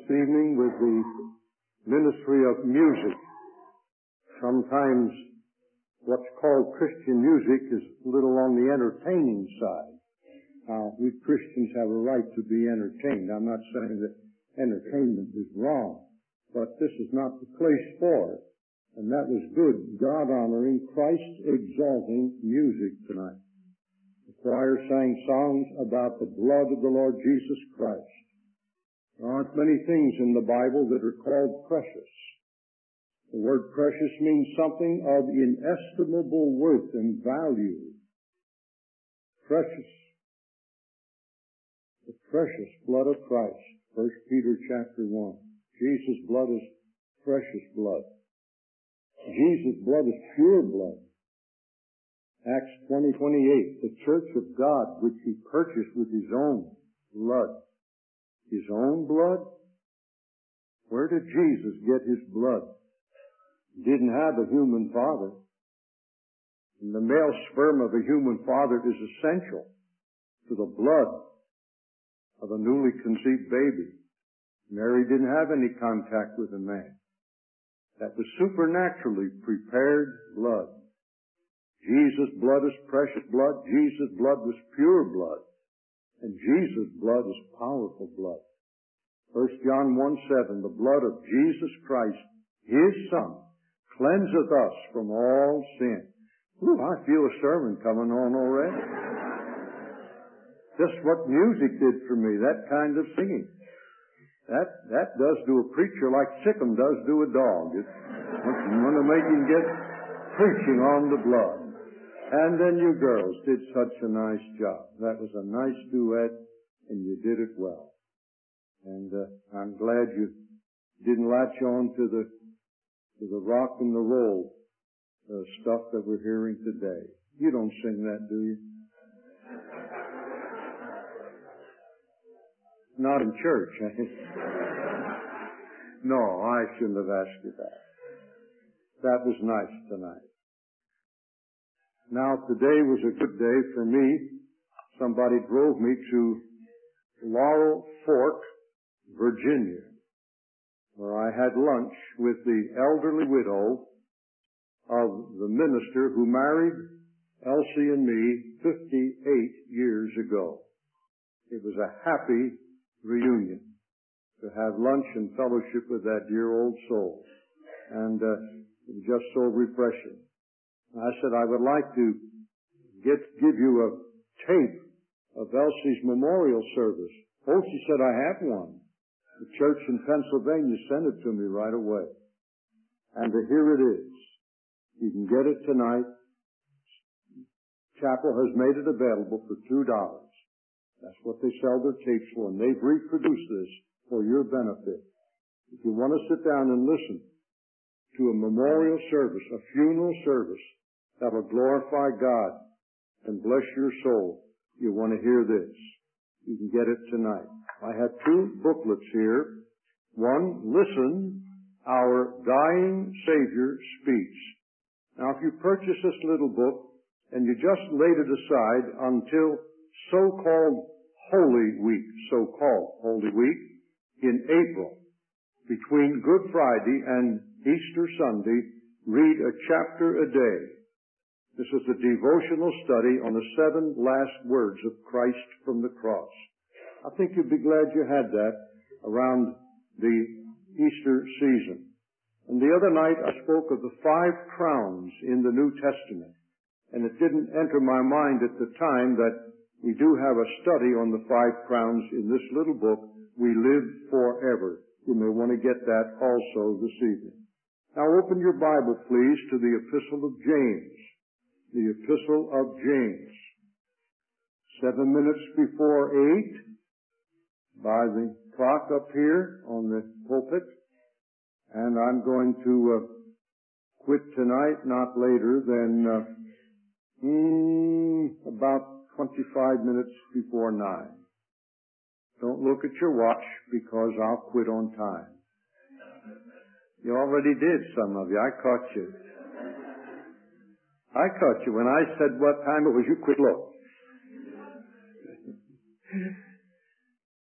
evening with the ministry of music. Sometimes what's called Christian music is a little on the entertaining side. Now, we Christians have a right to be entertained. I'm not saying that entertainment is wrong, but this is not the place for it. And that was good, God-honoring, Christ-exalting music tonight. The choir sang songs about the blood of the Lord Jesus Christ. There aren't many things in the Bible that are called precious. The word precious means something of inestimable worth and value. Precious. The precious blood of Christ. 1 Peter chapter 1. Jesus' blood is precious blood. Jesus' blood is pure blood. Acts 20:28. The church of God, which He purchased with His own blood. His own blood? Where did Jesus get His blood? He didn't have a human father. And the male sperm of a human father is essential to the blood of a newly conceived baby. Mary didn't have any contact with a man. That was supernaturally prepared blood. Jesus' blood is precious blood. Jesus' blood was pure blood. And Jesus' blood is powerful blood. 1 John 1:7, the blood of Jesus Christ, His Son, cleanseth us from all sin. Ooh, I feel a sermon coming on already. Just what music did for me, that kind of singing. That does do a preacher like Sikkim does do a dog. It's going to make him get preaching on the blood. And then you girls did such a nice job. That was a nice duet, and you did it well. And I'm glad you didn't latch on to the rock and the roll stuff that we're hearing today. You don't sing that, do you? Not in church. No, I shouldn't have asked you that. That was nice tonight. Now, today was a good day for me. Somebody drove me to Laurel Fork, Virginia, where I had lunch with the elderly widow of the minister who married Elsie and me 58 years ago. It was a happy reunion to have lunch and fellowship with that dear old soul. And it was just so refreshing. I said I would like to give you a tape of Elsie's memorial service. Oh, she said, I have one. The church in Pennsylvania sent it to me right away. And here it is. You can get it tonight. Chapel has made it available for $2. That's what they sell their tapes for, and they've reproduced this for your benefit. If you want to sit down and listen to a memorial service, a funeral service that will glorify God and bless your soul, you want to hear this. You can get it tonight. I have 2 booklets here. One, Listen, Our Dying Savior Speaks. Now, if you purchase this little book and you just laid it aside until so-called Holy Week in April, between Good Friday and Easter Sunday, read a chapter a day. This is a devotional study on the 7 last words of Christ from the cross. I think you'd be glad you had that around the Easter season. And the other night I spoke of the 5 crowns in the New Testament. And it didn't enter my mind at the time that we do have a study on the 5 crowns in this little book, We Live Forever. You may want to get that also this evening. Now open your Bible, please, to the Epistle of James. The Epistle of James. 7 minutes before 8, by the clock up here on the pulpit. And I'm going to quit tonight not later than about 25 minutes before 9. Don't look at your watch because I'll quit on time. You already did, some of you. I caught you. When I said what time it was, you quit look.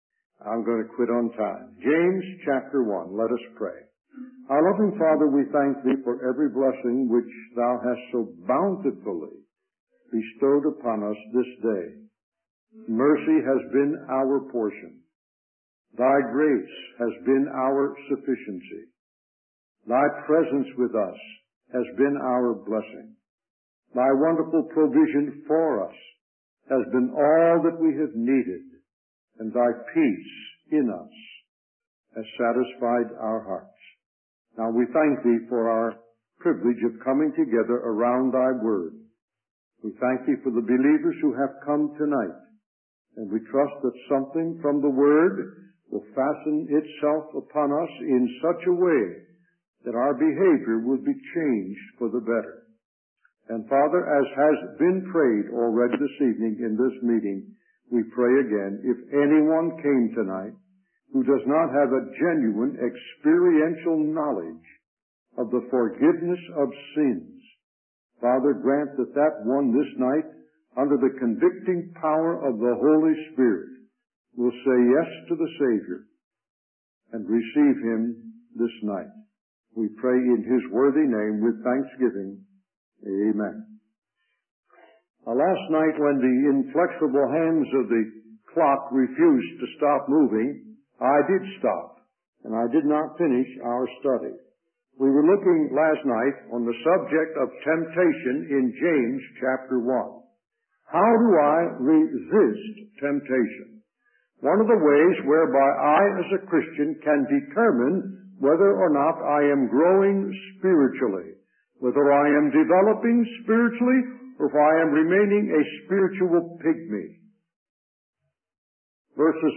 I'm going to quit on time. James chapter 1. Let us pray. Our loving Father, we thank Thee for every blessing which Thou hast so bountifully bestowed upon us this day. Mercy has been our portion. Thy grace has been our sufficiency. Thy presence with us has been our blessing. Thy wonderful provision for us has been all that we have needed, and Thy peace in us has satisfied our hearts. Now we thank Thee for our privilege of coming together around Thy Word. We thank Thee for the believers who have come tonight, and we trust that something from the Word will fasten itself upon us in such a way that our behavior will be changed for the better. And Father, as has been prayed already this evening in this meeting, we pray again, if anyone came tonight who does not have a genuine experiential knowledge of the forgiveness of sins, Father, grant that that one this night, under the convicting power of the Holy Spirit, will say yes to the Savior and receive Him this night. We pray in His worthy name with thanksgiving. Amen. Last night, when the inflexible hands of the clock refused to stop moving, I did stop, and I did not finish our study. We were looking last night on the subject of temptation in James chapter 1. How do I resist temptation? One of the ways whereby I as a Christian can determine whether or not I am growing spiritually, whether I am developing spiritually, or if I am remaining a spiritual pygmy. Verses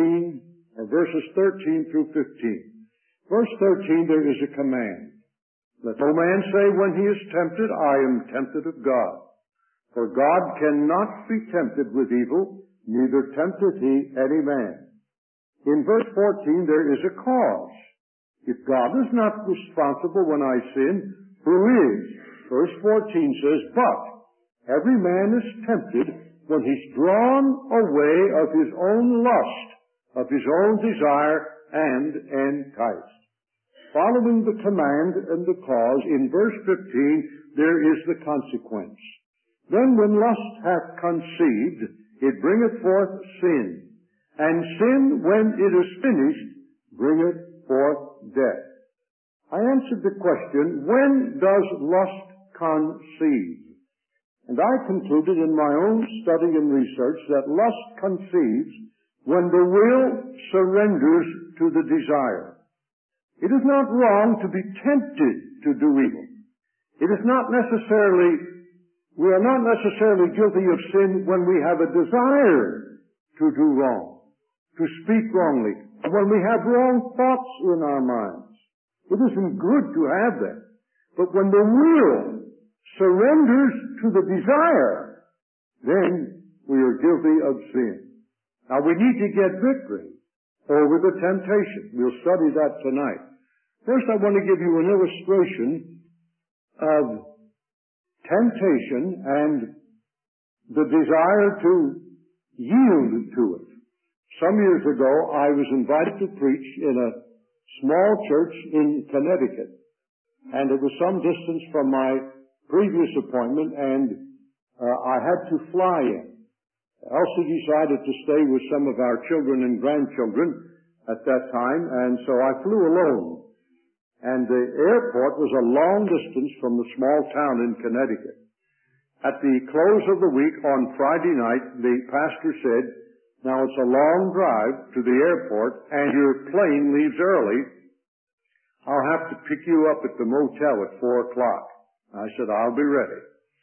13 through 15. Verse 13, there is a command. Let no man say when he is tempted, I am tempted of God. For God cannot be tempted with evil, neither tempteth he any man. In verse 14, there is a cause. If God is not responsible when I sin, who is? Verse 14 says, but every man is tempted when he's drawn away of his own lust, of his own desire, and enticed. Following the command and the cause, in verse 15, there is the consequence. Then when lust hath conceived, it bringeth forth sin. And sin, when it is finished, bringeth forth death. I answered the question, when does lust conceive? And I concluded in my own study and research that lust conceives when the will surrenders to the desire. It is not wrong to be tempted to do evil. It is not necessarily We are not necessarily guilty of sin when we have a desire to do wrong, to speak wrongly, when we have wrong thoughts in our minds. It isn't good to have that. But when the will surrenders to the desire, then we are guilty of sin. Now we need to get victory over the temptation. We'll study that tonight. First, I want to give you an illustration of temptation and the desire to yield to it. Some years ago, I was invited to preach in a small church in Connecticut, and it was some distance from my previous appointment, and I had to fly in. Elsie decided to stay with some of our children and grandchildren at that time, and so I flew alone. And the airport was a long distance from the small town in Connecticut. At the close of the week on Friday night, the pastor said, now it's a long drive to the airport and your plane leaves early. I'll have to pick you up at the motel at 4 o'clock. I said, I'll be ready.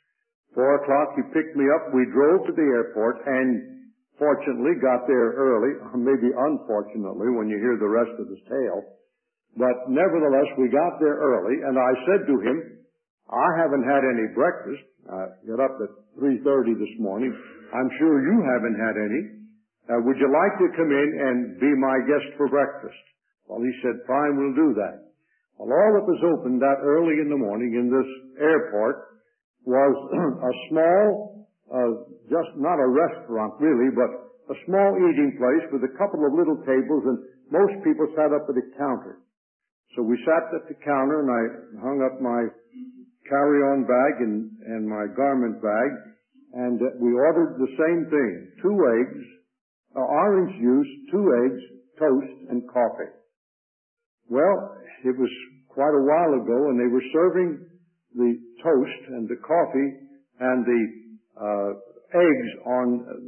4 o'clock, he picked me up. We drove to the airport and fortunately got there early, or maybe unfortunately when you hear the rest of his tale. But nevertheless, we got there early, and I said to him, I haven't had any breakfast. I got up at 3:30 this morning. I'm sure you haven't had any. Would you like to come in and be my guest for breakfast? Well, he said, fine, we'll do that. Well, all that was open that early in the morning in this airport was a small, just not a restaurant really, but a a small eating place with a couple of little tables, and most people sat up at the counter. So we sat at the counter, and I hung up my carry-on bag and my garment bag, and we ordered the same thing: 2 eggs, orange juice, 2 eggs, toast, and coffee. Well, it was quite a while ago, and they were serving the toast and the coffee and the eggs on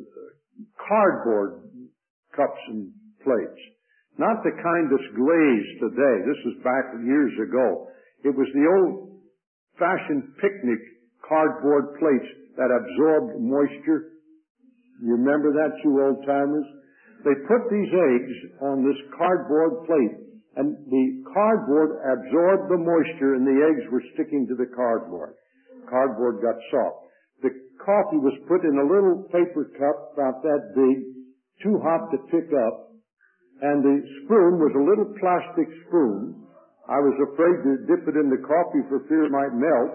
cardboard cups and plates. Not the kind that's glazed today. This was back years ago. It was the old-fashioned picnic cardboard plates that absorbed moisture. You remember that, you old-timers? They put these eggs on this cardboard plate, and the cardboard absorbed the moisture, and the eggs were sticking to the cardboard. Cardboard got soft. The coffee was put in a little paper cup about that big, too hot to pick up, and the spoon was a little plastic spoon. I was afraid to dip it in the coffee for fear it might melt.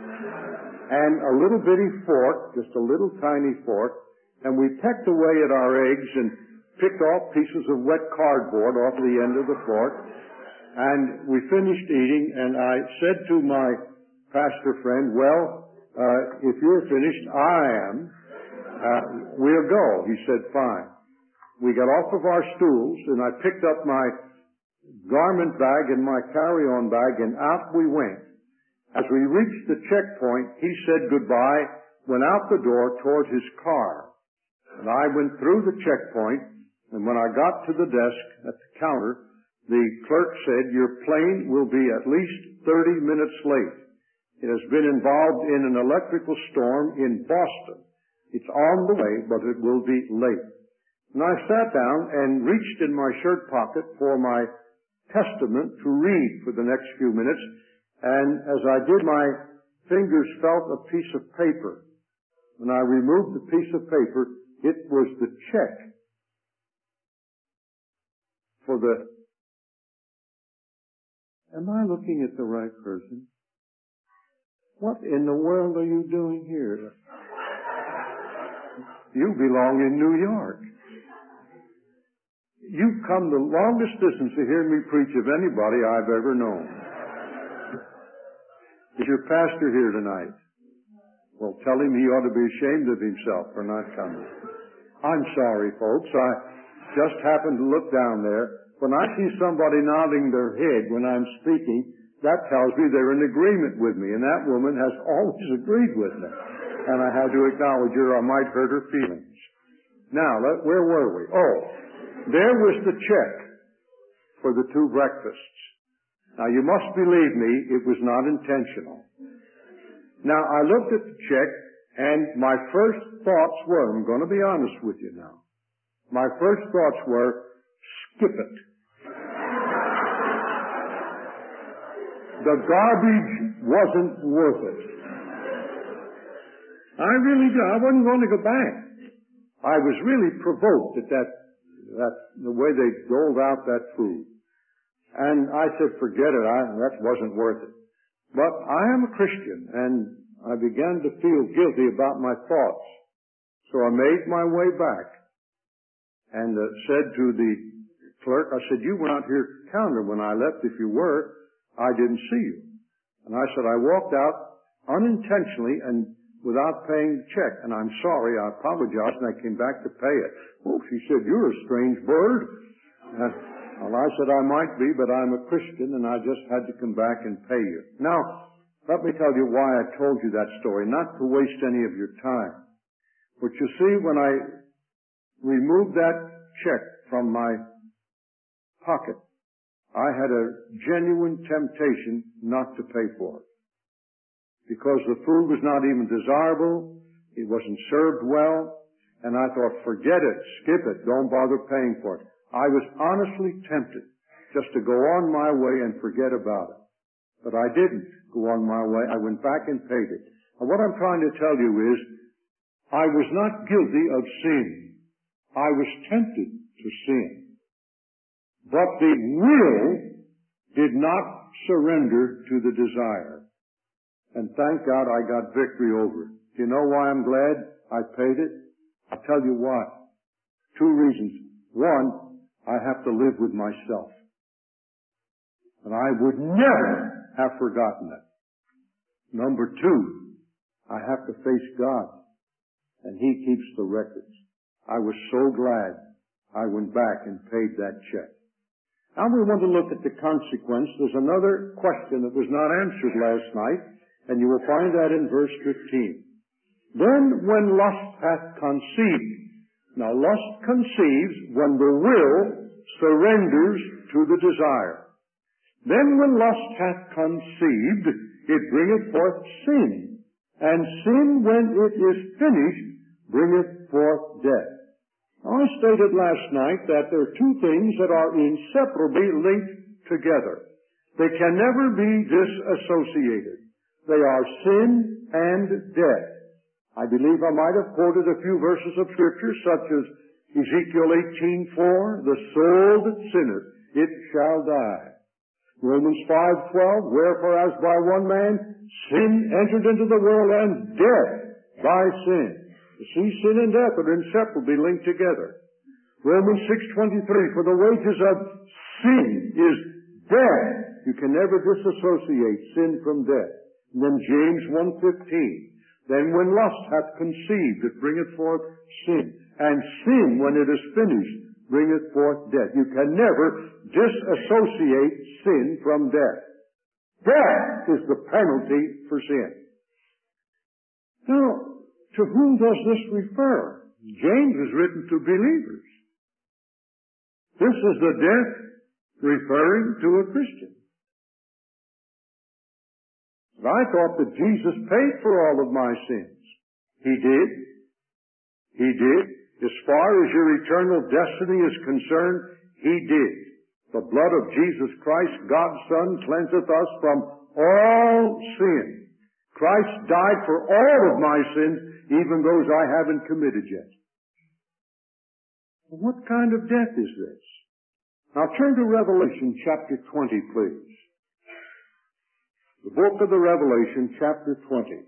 And a little bitty fork, just a little tiny fork, and we pecked away at our eggs and picked off pieces of wet cardboard off the end of the fork. And we finished eating, and I said to my pastor friend, well, if you're finished, I am. We'll go. He said, fine. We got off of our stools, and I picked up my garment bag and my carry-on bag, and out we went. As we reached the checkpoint, he said goodbye, went out the door toward his car. And I went through the checkpoint, and when I got to the desk at the counter, the clerk said, your plane will be at least 30 minutes late. It has been involved in an electrical storm in Boston. It's on the way, but it will be late. And I sat down and reached in my shirt pocket for my Testament to read for the next few minutes. And as I did, my fingers felt a piece of paper. When I removed the piece of paper, it was the check for the... Am I looking at the right person? What in the world are you doing here? You belong in New York. You've come the longest distance to hear me preach of anybody I've ever known. Is your pastor here tonight? Well, tell him he ought to be ashamed of himself for not coming. I'm sorry, folks. I just happened to look down there. When I see somebody nodding their head when I'm speaking, that tells me they're in agreement with me, and that woman has always agreed with me. And I had to acknowledge her, I might hurt her feelings. Now, where were we? Oh, there was the check for the 2 breakfasts. Now, you must believe me, it was not intentional. Now, I looked at the check, and my first thoughts were, I'm going to be honest with you now, my first thoughts were, skip it. The garbage wasn't worth it. I wasn't going to go back. I was really provoked at the way they doled out that food. And I said, forget it, that wasn't worth it. But I am a Christian, and I began to feel guilty about my thoughts. So I made my way back and said to the clerk, I said, you were not here at the counter when I left. If you were, I didn't see you. And I said, I walked out unintentionally and without paying the check. And I'm sorry, I apologize, and I came back to pay it. Oh, she said, you're a strange bird. Well, I said, I might be, but I'm a Christian, and I just had to come back and pay you. Now, let me tell you why I told you that story, not to waste any of your time. But you see, when I removed that check from my pocket, I had a genuine temptation not to pay for it. Because the food was not even desirable, it wasn't served well, and I thought, forget it, skip it, don't bother paying for it. I was honestly tempted just to go on my way and forget about it. But I didn't go on my way. I went back and paid it. And what I'm trying to tell you is, I was not guilty of sin. I was tempted to sin. But the will did not surrender to the desire. And thank God I got victory over it. Do you know why I'm glad I paid it? I'll tell you why. Two reasons. One, I have to live with myself. And I would never have forgotten it. Number two, I have to face God. And He keeps the records. I was so glad I went back and paid that check. Now we want to look at the consequence. There's another question that was not answered last night, and you will find that in verse 15. Then when lust hath conceived. Now lust conceives when the will surrenders to the desire. Then when lust hath conceived, it bringeth forth sin. And sin, when it is finished, bringeth forth death. Now, I stated last night that there are two things that are inseparably linked together. They can never be disassociated. They are sin and death. I believe I might have quoted a few verses of Scripture, such as Ezekiel 18:4, the soul that sinneth, it shall die. Romans 5:12, wherefore as by one man sin entered into the world, and death by sin. You see, sin and death are inseparably linked together. Romans 6:23, for the wages of sin is death. You can never disassociate sin from death. And then James 1:15, then when lust hath conceived, it bringeth forth sin. And sin, when it is finished, bringeth forth death. You can never disassociate sin from death. Death is the penalty for sin. Now, to whom does this refer? James is written to believers. This is the death referring to a Christian. But I thought that Jesus paid for all of my sins. He did. He did. As far as your eternal destiny is concerned, He did. The blood of Jesus Christ, God's Son, cleanseth us from all sin. Christ died for all of my sins, even those I haven't committed yet. What kind of death is this? Now turn to Revelation chapter 20, please. The book of the Revelation, chapter 20.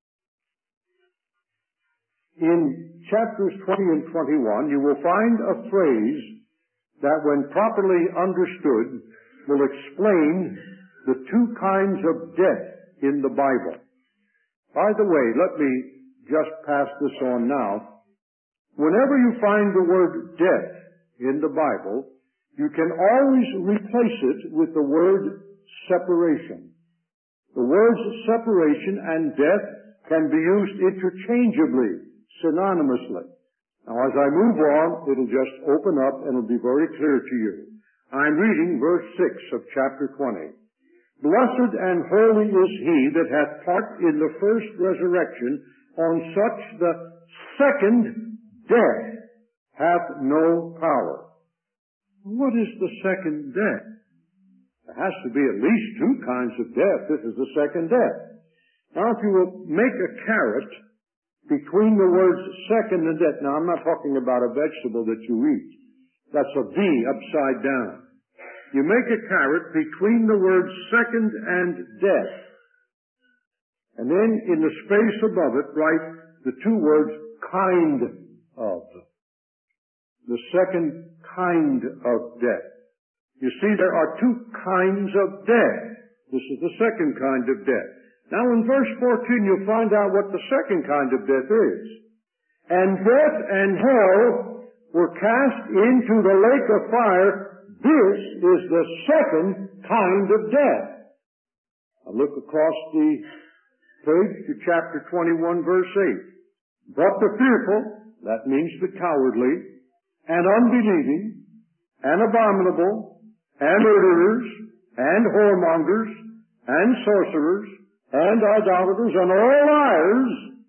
In chapters 20 and 21, you will find a phrase that, when properly understood, will explain the two kinds of death in the Bible. By the way, let me just pass this on now. Whenever you find the word death in the Bible, you can always replace it with the word separation. The words separation and death can be used interchangeably, synonymously. Now, as I move on, it'll just open up and it'll be very clear to you. I'm reading verse 6 of chapter 20. Blessed and holy is he that hath part in the first resurrection. On such the second death hath no power. What is the second death? There has to be at least two kinds of death. This is the second death. Now, if you will make a caret between the words second and death. Now, I'm not talking about a vegetable that you eat. That's a V upside down. You make a caret between the words second and death. And then in the space above it, write the two words kind of. The second kind of death. You see, there are two kinds of death. This is the second kind of death. Now in verse 14 you'll find out what the second kind of death is. And death and hell were cast into the lake of fire. This is the second kind of death. Now look across the page to chapter 21 verse 8. But the fearful, that means the cowardly, and unbelieving, and abominable, and murderers, and whoremongers, and sorcerers, and idolaters, and all liars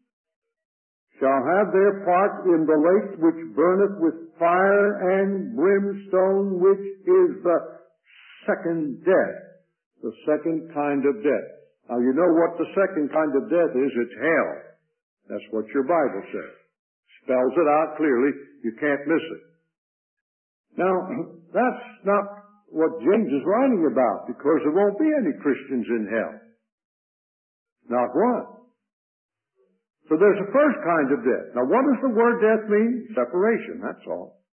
shall have their part in the lake which burneth with fire and brimstone, which is the second death, the second kind of death. Now you know what the second kind of death is. It's hell. That's what your Bible says. Spells it out clearly. You can't miss it. Now, that's not what James is writing about, because there won't be any Christians in hell. Not one. So there's a first kind of death. Now what does the word death mean? Separation, that's all.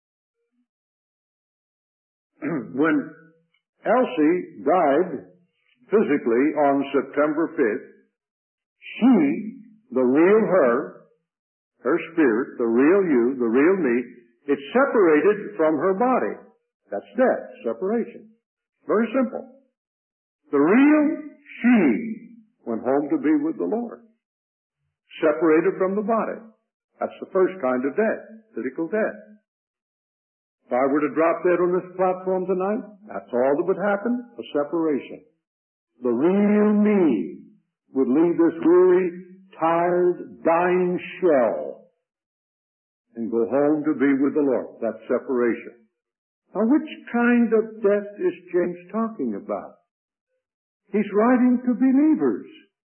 when Elsie died physically on September 5th, she, the real her spirit, the real you, the real me, it separated from her body. That's death, separation. Very simple. The real she went home to be with the Lord. Separated from the body. That's the first kind of death, physical death. If I were to drop dead on this platform tonight, that's all that would happen, a separation. The real me would leave this weary, tired, dying shell and go home to be with the Lord. That's separation. Now, which kind of death is James talking about? He's writing to believers.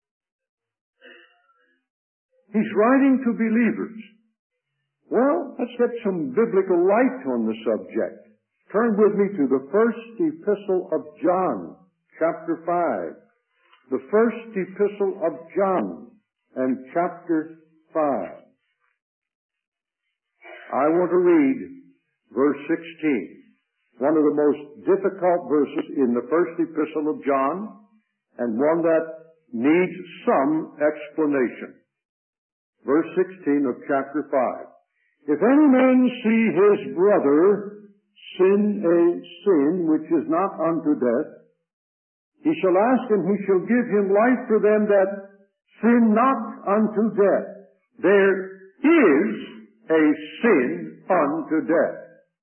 He's writing to believers. Well, let's get some biblical light on the subject. Turn with me to the first epistle of John, chapter 5. The first epistle of John and chapter 5. I want to read verse 16, one of the most difficult verses in the first epistle of John, and one that needs some explanation. Verse 16 of chapter 5. If any man see his brother sin a sin which is not unto death, he shall ask, and he shall give him life for them that sin not unto death. There is a sin unto death.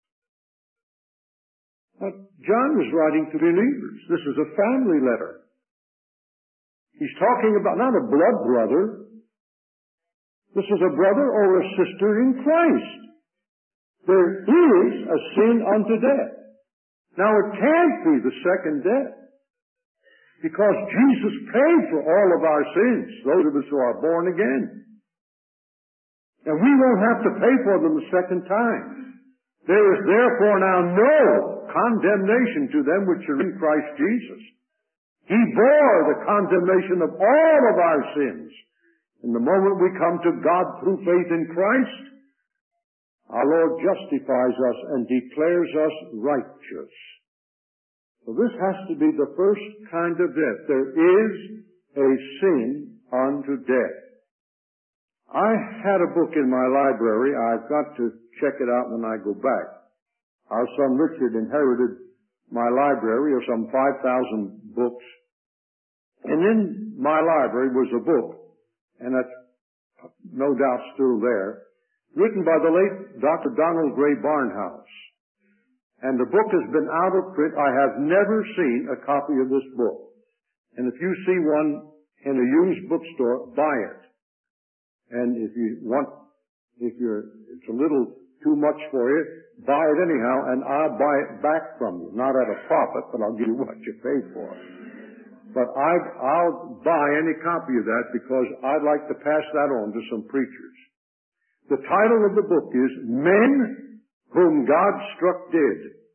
Now, John was writing to believers. This is a family letter. He's talking about not a blood brother. This is a brother or a sister in Christ. There is a sin unto death. Now, it can't be the second death, because Jesus paid for all of our sins, those of us who are born again. And we won't have to pay for them the second time. There is therefore now no condemnation to them which are in Christ Jesus. He bore the condemnation of all of our sins. And the moment we come to God through faith in Christ, our Lord justifies us and declares us righteous. So this has to be the first kind of death. There is a sin unto death. I had a book in my library. I've got to check it out when I go back. Our son Richard inherited my library of some 5,000 books. And in my library was a book, and that's no doubt still there, written by the late Dr. Donald Gray Barnhouse. And the book has been out of print. I have never seen a copy of this book. And if you see one in a used bookstore, buy it. And if you want, it's a little too much for you, buy it anyhow, and I'll buy it back from you. Not at a profit, but I'll give you what you paid for it. But I'll buy any copy of that because I'd like to pass that on to some preachers. The title of the book is Men Whom God Struck Dead.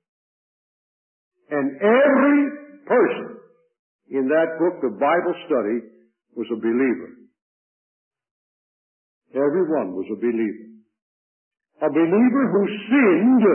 And every person in that book of Bible study was a believer. Everyone was a believer. A believer who sinned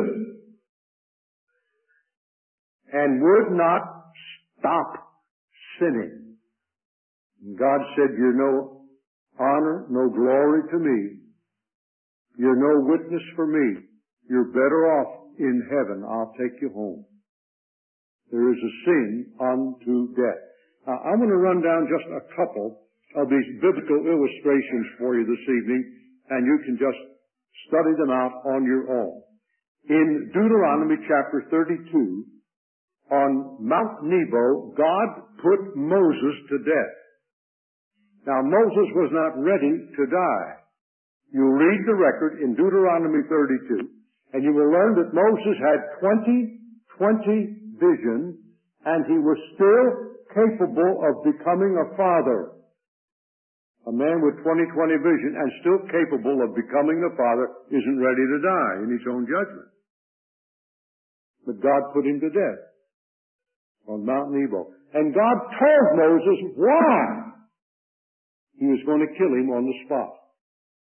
and would not stop sinning. And God said, "You're no honor, no glory to me. You're no witness for me. You're better off in heaven. I'll take you home." There is a sin unto death. Now, I'm going to run down just a couple of these biblical illustrations for you this evening, and you can just study them out on your own. In Deuteronomy chapter 32, on Mount Nebo, God put Moses to death. Now, Moses was not ready to die. You read the record in Deuteronomy 32, and you will learn that Moses had 20 visions, and he was still capable of becoming a father. A man with 20 vision and still capable of becoming a father isn't ready to die in his own judgment. But God put him to death on Mount Nebo. And God told Moses why he was going to kill him on the spot.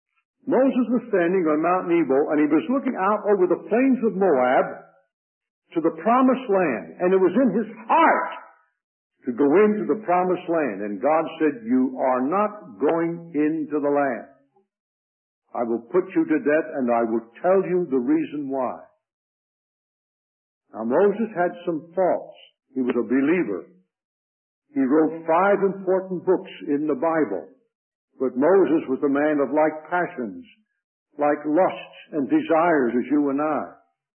Moses was standing on Mount Nebo, and he was looking out over the plains of Moab to the promised land. And it was in his heart to go into the promised land. And God said, you are not going into the land. I will put you to death, and I will tell you the reason why. Now Moses had some faults. He was a believer. He wrote 5 important books in the Bible. But Moses was a man of like passions, like lusts and desires as you and I.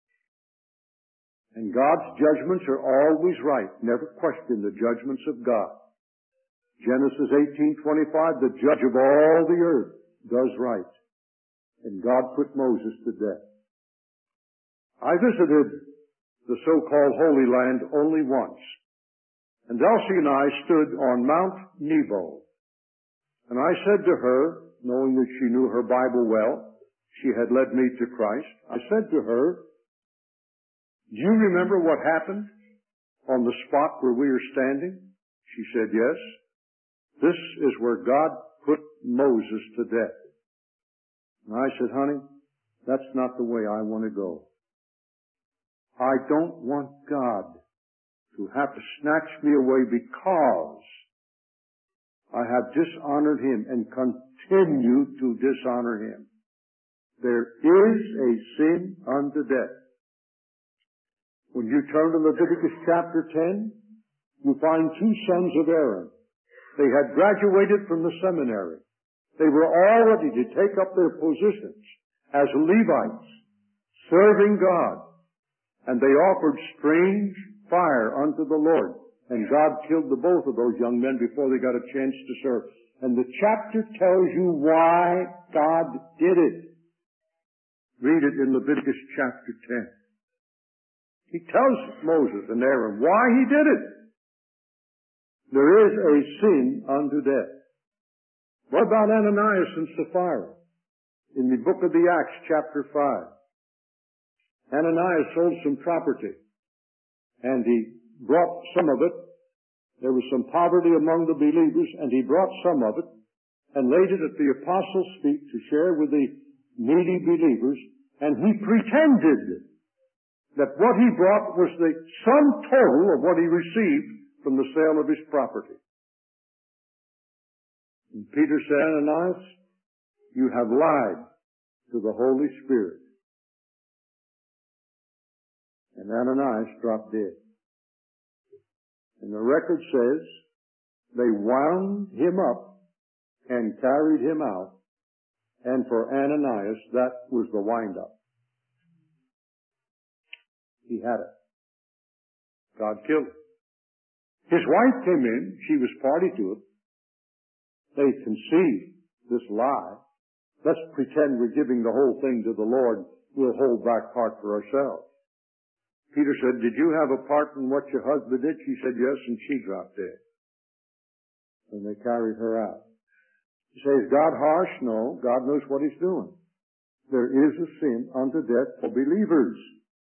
And God's judgments are always right. Never question the judgments of God. Genesis 18:25, the judge of all the earth does right. And God put Moses to death. I visited the so-called Holy Land only once. And Elsie and I stood on Mount Nebo. And I said to her, knowing that she knew her Bible well, she had led me to Christ, I said to her, do you remember what happened on the spot where we are standing? She said, yes. This is where God put Moses to death. And I said, honey, that's not the way I want to go. I don't want God to have to snatch me away because I have dishonored Him and continue to dishonor Him. There is a sin unto death. When you turn to Leviticus chapter 10, you find 2 sons of Aaron. They had graduated from the seminary. They were all ready to take up their positions as Levites, serving God. And they offered strange fire unto the Lord. And God killed the both of those young men before they got a chance to serve. And the chapter tells you why God did it. Read it in Leviticus chapter 10. He tells Moses and Aaron why he did it. There is a sin unto death. What about Ananias and Sapphira? In the book of the Acts, chapter 5. Ananias sold some property, and he brought some of it. There was some poverty among the believers, and he brought some of it and laid it at the apostles' feet to share with the needy believers, and he pretended that what he brought was the sum total of what he received from the sale of his property. And Peter said, Ananias, you have lied to the Holy Spirit. And Ananias dropped dead. And the record says they wound him up and carried him out. And for Ananias, that was the wind-up. He had it. God killed him. His wife came in. She was party to it. They conceived this lie. Let's pretend we're giving the whole thing to the Lord. We'll hold back part for ourselves. Peter said, did you have a part in what your husband did? She said, yes, and she dropped dead. And they carried her out. You say, is God harsh? No, God knows what He's doing. There is a sin unto death for believers.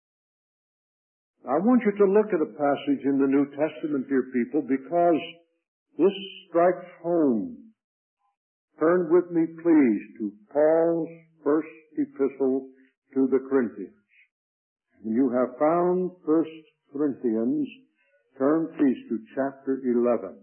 I want you to look at a passage in the New Testament, dear people, because this strikes home. Turn with me, please, to Paul's first epistle to the Corinthians. You have found 1 Corinthians. Turn, please, to chapter 11.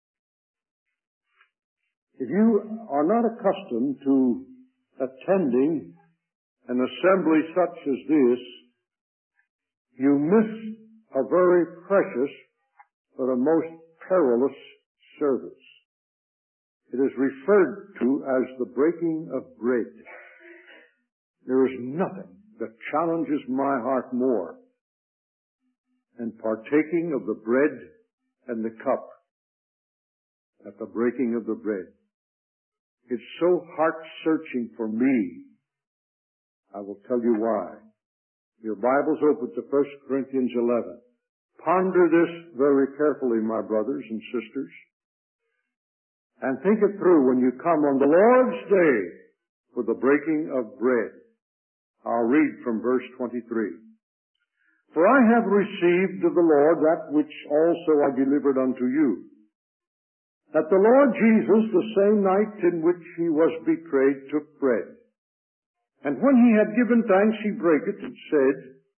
If you are not accustomed to attending an assembly such as this, you miss a very precious but a most perilous service. It is referred to as the breaking of bread. There is nothing that challenges my heart more than partaking of the bread and the cup at the breaking of the bread. It's so heart-searching for me. I will tell you why. Your Bible's open to 1 Corinthians 11. Ponder this very carefully, my brothers and sisters, and think it through when you come on the Lord's day for the breaking of bread. I'll read from verse 23. For I have received of the Lord that which also I delivered unto you, that the Lord Jesus, the same night in which He was betrayed, took bread. And when He had given thanks, He brake it and said,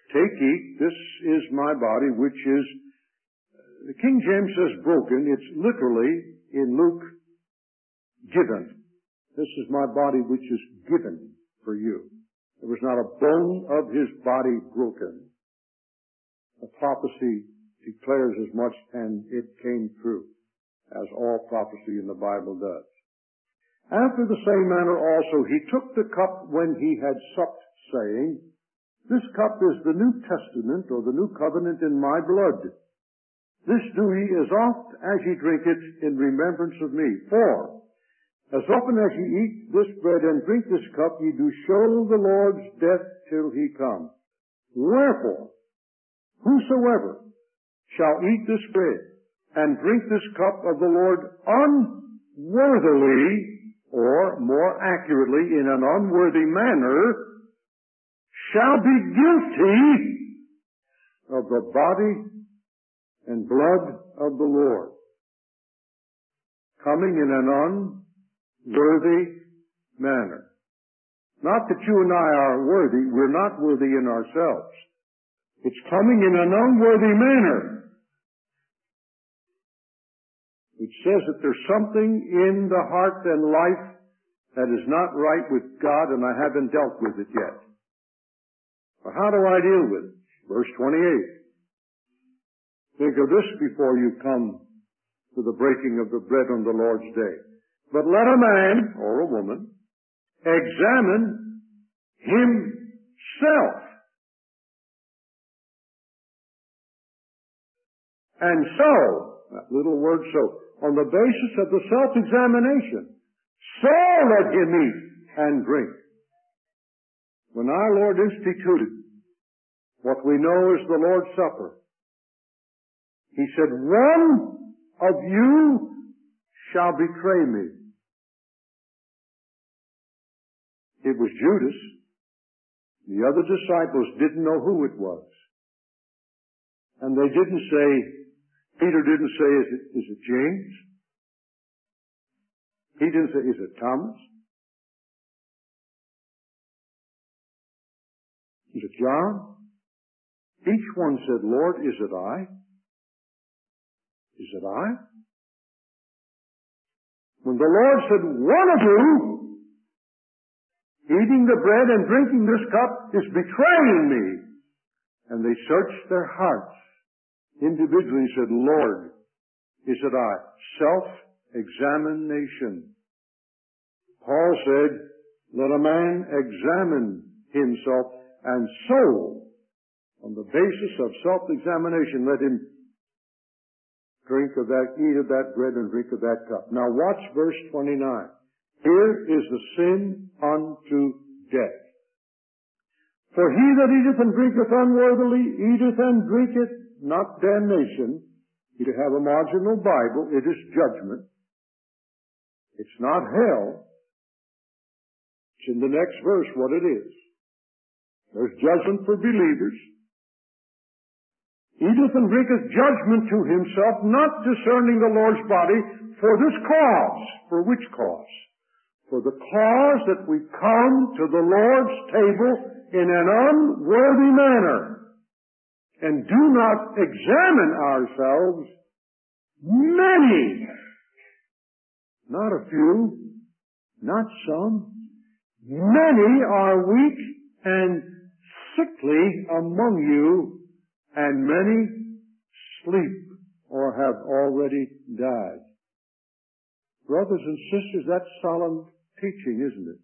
Take, eat, this is my body, which is, the King James says broken. It's literally, in Luke, given. This is my body which is given for you. There was not a bone of his body broken. The prophecy declares as much, and it came true, as all prophecy in the Bible does. After the same manner also he took the cup when he had supped, saying, This cup is the New Testament, or the New Covenant in my blood. This do ye as oft as ye drink it in remembrance of me. For as often as ye eat this bread and drink this cup, ye do show the Lord's death till he come. Wherefore, whosoever shall eat this bread and drink this cup of the Lord unworthily, or more accurately, in an unworthy manner, shall be guilty of the body and blood of the Lord. Coming in an unworthy manner. Not that you and I are worthy. We're not worthy in ourselves. It's coming in an unworthy manner. Which says that there's something in the heart and life that is not right with God, and I haven't dealt with it yet. Well, how do I deal with it? Verse 28. Think of this before you come to the breaking of the bread on the Lord's day. But let a man, or a woman, examine himself. And so, that little word so, on the basis of the self-examination, so let him eat and drink. When our Lord instituted what we know as the Lord's Supper, he said, one of you shall betray me. It was Judas. The other disciples didn't know who it was. And they didn't say, Peter didn't say, is it James? He didn't say, is it Thomas? Is it John? Each one said, Lord, is it I? Is it I? When the Lord said, one of you, eating the bread and drinking this cup, is betraying me. And they searched their hearts individually and said, Lord, is it I? Self-examination. Paul said, let a man examine himself, and so, on the basis of self-examination, let him eat of that bread and drink of that cup. Now watch verse 29. Here is the sin unto death. For he that eateth and drinketh unworthily eateth and drinketh not damnation. You have a marginal Bible. It is judgment. It's not hell. It's in the next verse what it is. There's judgment for believers. Eateth and drinketh judgment to himself, not discerning the Lord's body, for this cause. For which cause? For the cause that we come to the Lord's table in an unworthy manner, and do not examine ourselves. Many, not a few, not some, many are weak and sickly among you, and many sleep or have already died. Brothers and sisters, that's solemn teaching, isn't it?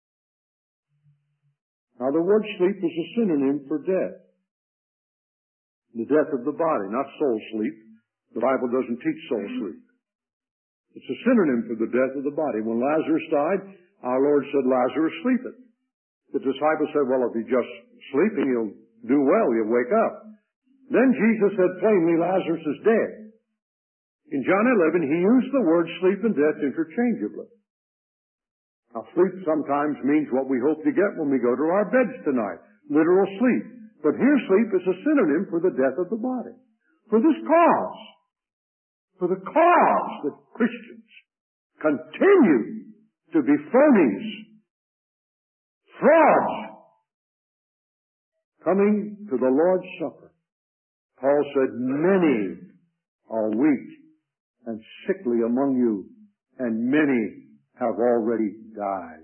Now the word sleep is a synonym for death. The death of the body, not soul sleep. The Bible doesn't teach soul sleep. It's a synonym for the death of the body. When Lazarus died, our Lord said, Lazarus sleepeth. The disciples said, well, if he's just sleeping, he'll do well, he'll wake up. Then Jesus said plainly, Lazarus is dead. In John 11, he used the word sleep and death interchangeably. Now, sleep sometimes means what we hope to get when we go to our beds tonight, literal sleep. But here sleep is a synonym for the death of the body. For this cause. For the cause that Christians continue to be phonies, frauds, coming to the Lord's Supper, Paul said, many are weak and sickly among you, and many have already died.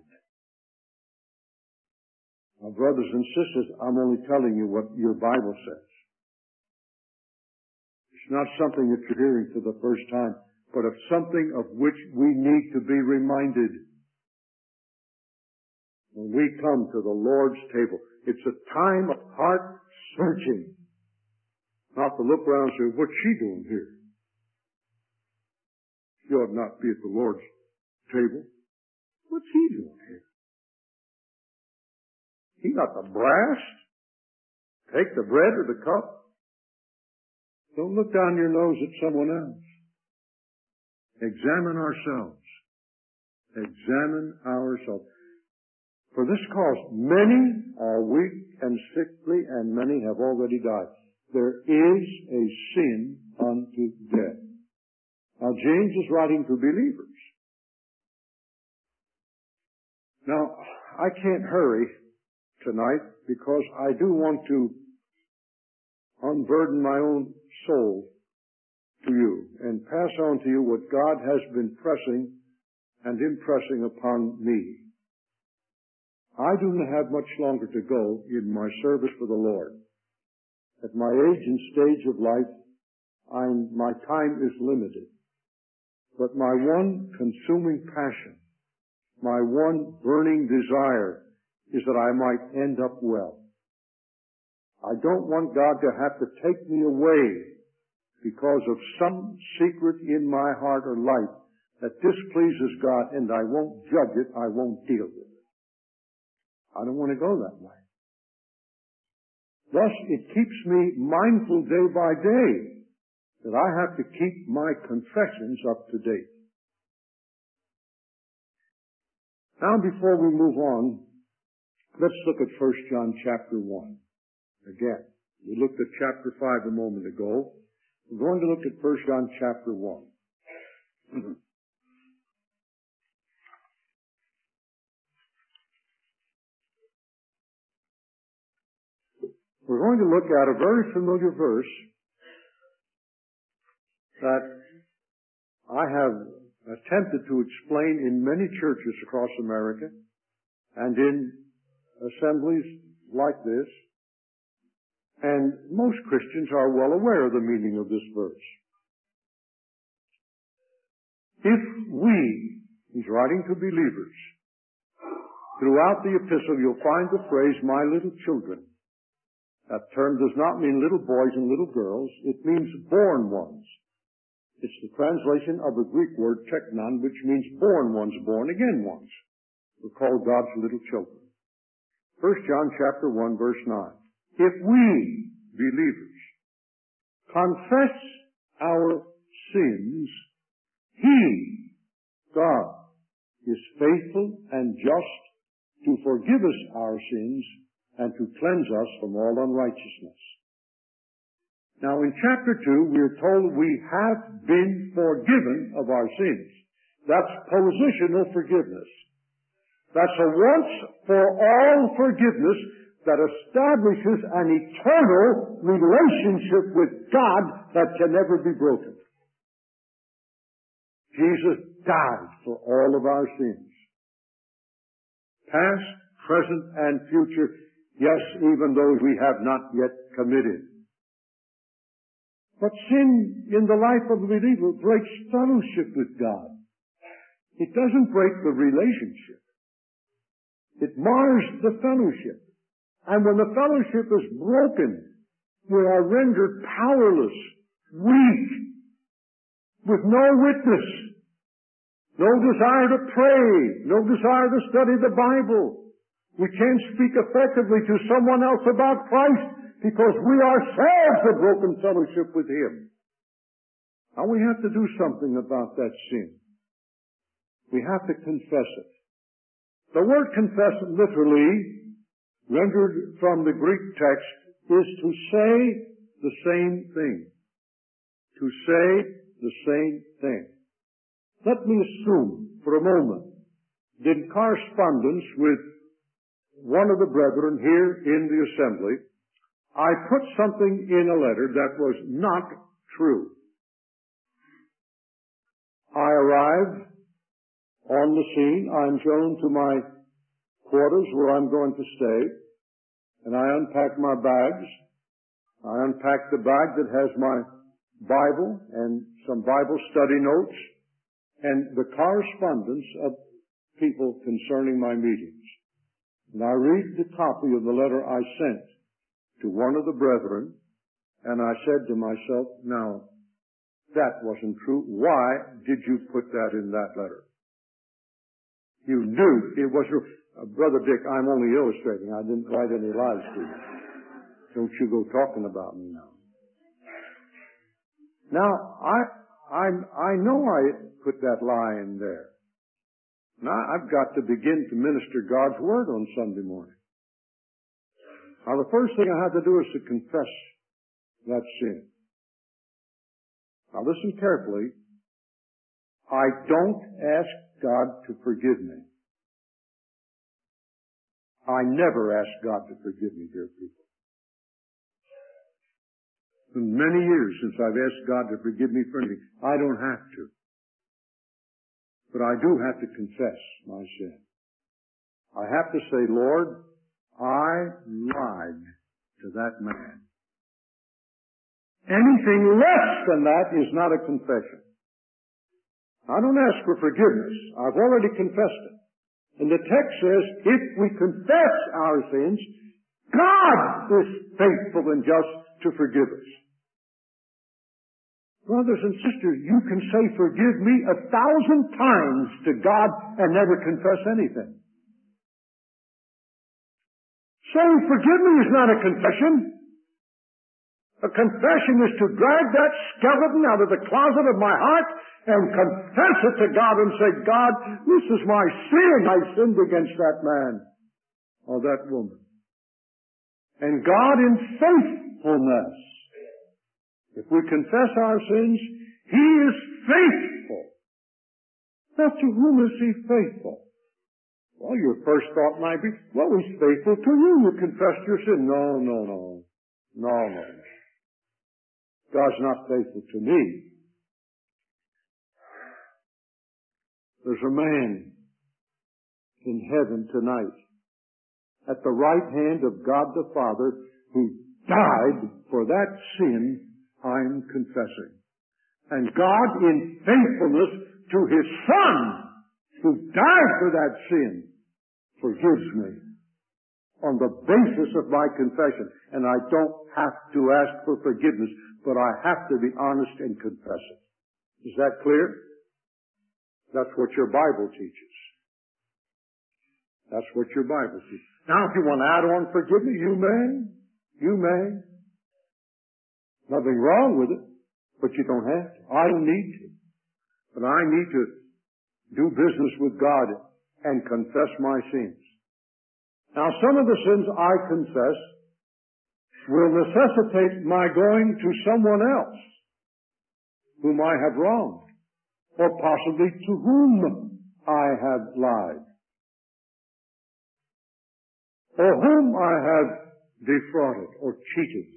Now, brothers and sisters, I'm only telling you what your Bible says. It's not something that you're hearing for the first time, but of something of which we need to be reminded. When we come to the Lord's table, it's a time of heart searching. Not to look around and say, what's she doing here? She ought not be at the Lord's table. What's he doing here? He got the brass. Take the bread or the cup. Don't look down your nose at someone else. Examine ourselves. Examine ourselves. For this cause, many are weak and sickly, and many have already died. There is a sin unto death. Now, James is writing to believers. Now, I can't hurry tonight because I do want to unburden my own soul to you and pass on to you what God has been pressing and impressing upon me. I do not have much longer to go in my service for the Lord. At my age and stage of life, my time is limited. But my one consuming passion, my one burning desire is that I might end up well. I don't want God to have to take me away because of some secret in my heart or life that displeases God, and I won't judge it, I won't deal with it. I don't want to go that way. Thus, it keeps me mindful day by day that I have to keep my confessions up to date. Now, before we move on, let's look at 1 John chapter 1. Again, we looked at chapter 5 a moment ago. We're going to look at 1 John chapter 1. We're going to look at a very familiar verse that I have attempted to explain in many churches across America and in assemblies like this. And most Christians are well aware of the meaning of this verse. If we, he's writing to believers, throughout the epistle you'll find the phrase, my little children. That term does not mean little boys and little girls. It means born ones. It's the translation of the Greek word teknon, which means born ones, born again ones. We're called God's little children. 1 John chapter 1, verse 9. If we, believers, confess our sins, He, God, is faithful and just to forgive us our sins and to cleanse us from all unrighteousness. Now, in chapter 2, we are told we have been forgiven of our sins. That's positional forgiveness. That's a once-for-all forgiveness that establishes an eternal relationship with God that can never be broken. Jesus died for all of our sins. Past, present, and future, yes, even those we have not yet committed. But sin in the life of the believer breaks fellowship with God. It doesn't break the relationship. It mars the fellowship. And when the fellowship is broken, we are rendered powerless, weak, with no witness, no desire to pray, no desire to study the Bible. We can't speak effectively to someone else about Christ because we ourselves have broken fellowship with Him. Now we have to do something about that sin. We have to confess it. The word confess literally, rendered from the Greek text, is to say the same thing. To say the same thing. Let me assume for a moment that in correspondence with one of the brethren here in the assembly, I put something in a letter that was not true. I arrived on the scene. I'm shown to my quarters where I'm going to stay, and I unpack my bags. I unpack the bag that has my Bible and some Bible study notes and the correspondence of people concerning my meetings. And I read the copy of the letter I sent to one of the brethren, and I said to myself, now, that wasn't true. Why did you put that in that letter? You knew it was true. Brother Dick, I'm only illustrating. I didn't write any lies to you. Don't you go talking about me now. Now, I know I put that lie in there. Now, I've got to begin to minister God's Word on Sunday morning. Now, the first thing I have to do is to confess that sin. Now, listen carefully. I don't ask God to forgive me. I never ask God to forgive me, dear people. It's been many years since I've asked God to forgive me for anything. I don't have to. But I do have to confess my sin. I have to say, Lord, I lied to that man. Anything less than that is not a confession. I don't ask for forgiveness. I've already confessed it. And the text says, if we confess our sins, God is faithful and just to forgive us. Brothers and sisters, you can say, forgive me 1,000 times to God and never confess anything. Saying forgive me is not a confession. A confession is to drag that skeleton out of the closet of my heart and confess it to God and say, God, this is my sin. I sinned against that man or that woman. And God in faithfulness, if we confess our sins, He is faithful. Now, to whom is He faithful? Well, your first thought might be, well, He's faithful to you. You confessed your sin. No. God's not faithful to me. There's a man in heaven tonight at the right hand of God the Father who died for that sin I'm confessing. And God in faithfulness to His Son who died for that sin forgives me on the basis of my confession. And I don't have to ask for forgiveness, but I have to be honest and confess it. Is that clear? That's what your Bible teaches. That's what your Bible teaches. Now, if you want to add on forgive me, you may. You may. Nothing wrong with it, but you don't have to. I don't need to. But I need to do business with God and confess my sins. Now, some of the sins I confess will necessitate my going to someone else whom I have wronged, or possibly to whom I have lied, or whom I have defrauded or cheated.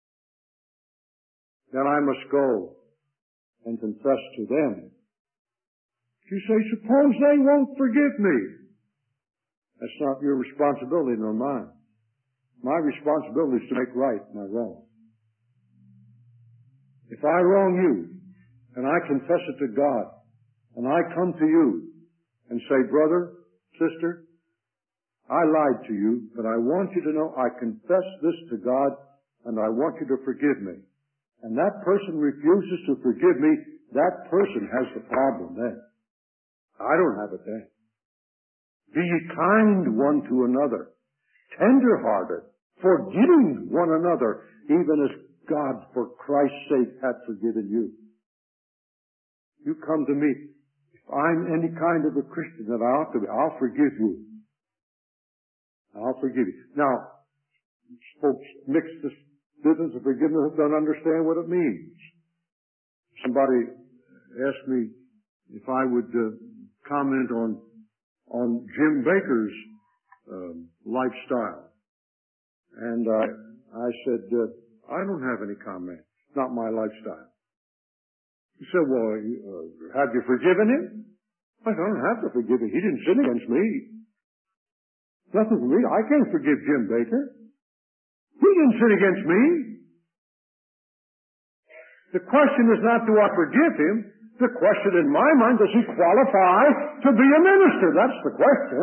Then I must go and confess to them. You say, suppose they won't forgive me. That's not your responsibility nor mine. My responsibility is to make right my wrong. If I wrong you, and I confess it to God, and I come to you and say, brother, sister, I lied to you, but I want you to know I confess this to God, and I want you to forgive me. And that person refuses to forgive me, that person has the problem then. I don't have it then. Be ye kind one to another, tender-hearted, forgiving one another, even as God, for Christ's sake, hath forgiven you. You come to me. If I'm any kind of a Christian that I ought to be, I'll forgive you. I'll forgive you. Now, folks mix this business of forgiveness, don't understand what it means. Somebody asked me if I would comment on Jim Bakker's lifestyle. And I said, I don't have any comment. It's not my lifestyle. He said, well, have you forgiven him? I said, I don't have to forgive him. He didn't sin against me. Nothing for me. I can't forgive Jim Bakker. He didn't sin against me. The question is not, do I forgive him? The question in my mind, does he qualify to be a minister? That's the question.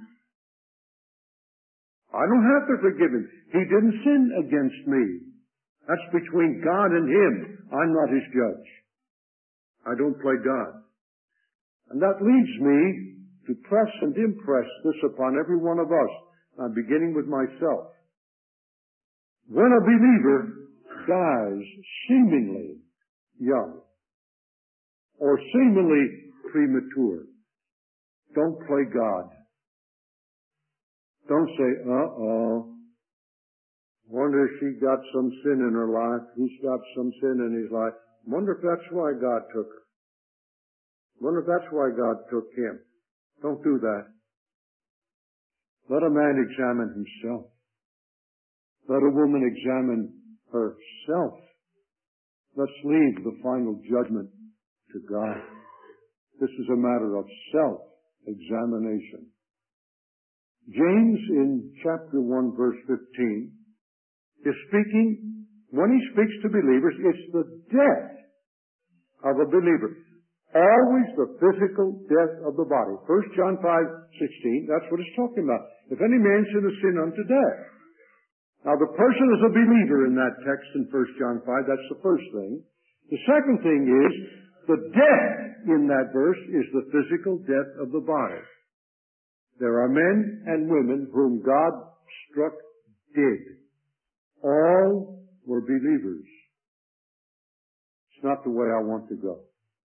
I don't have to forgive him. He didn't sin against me. That's between God and him. I'm not his judge. I don't play God. And that leads me to press and impress this upon every one of us. I'm beginning with myself. When a believer dies seemingly young or seemingly premature, don't play God. Don't say, wonder if she got some sin in her life. He's got some sin in his life. Wonder if that's why God took her. Wonder if that's why God took him. Don't do that. Let a man examine himself. Let a woman examine herself. Let's leave the final judgment to God. This is a matter of self-examination. James in chapter 1 verse 15 is speaking, when he speaks to believers, it's the death of a believer. Always the physical death of the body. 1 John 5:16, that's what it's talking about. If any man sin a sin unto death. Now the person is a believer in that text in 1 John 5, that's the first thing. The second thing is, the death in that verse is the physical death of the body. There are men and women whom God struck dead. All were believers. It's not the way I want to go.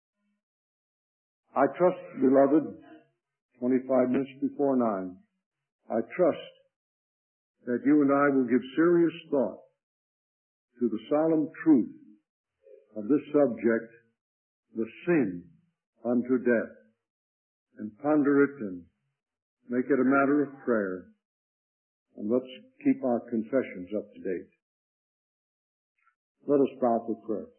I trust, beloved, 25 minutes before 9, I trust that you and I will give serious thought to the solemn truth of this subject, the sin unto death, and ponder it and make it a matter of prayer. And let's keep our confessions up to date. Let us bow for prayer.